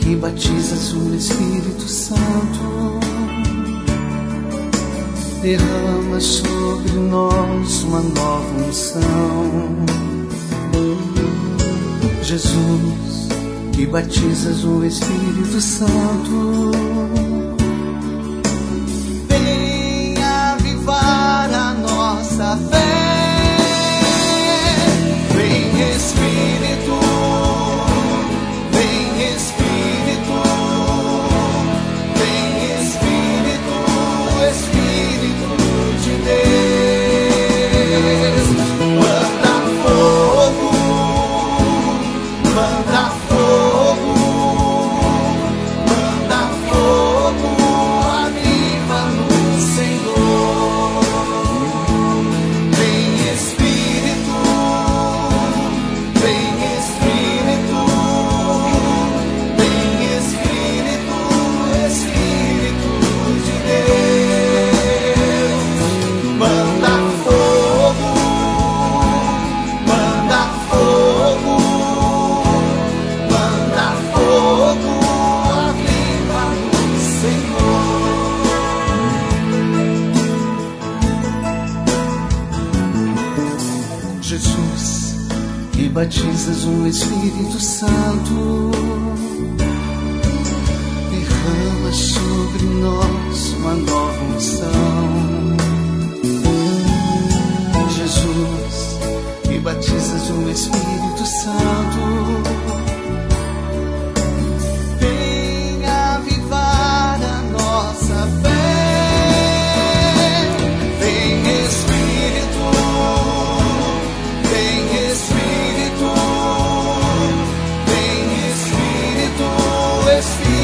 que batizas o Espírito Santo, derrama sobre nós uma nova unção. Jesus, que batizas o Espírito Santo, vem avivar a nossa fé. Vem Espírito, vem Espírito, vem Espírito, Espírito de Deus. Manda fogo, manda fogo, manda fogo, aviva-nos, Senhor. Vem Espírito, vem Espírito, vem Espírito, Espírito de Deus. Manda fogo, manda fogo, manda fogo, aviva-nos, Senhor. Jesus, que batizas o Espírito Santo, derrama sobre nós uma nova unção. Jesus, que batizas o Espírito Santo, vem avivar a nossa fé. Vem Espírito, vem Espírito, vem Espírito, Espírito.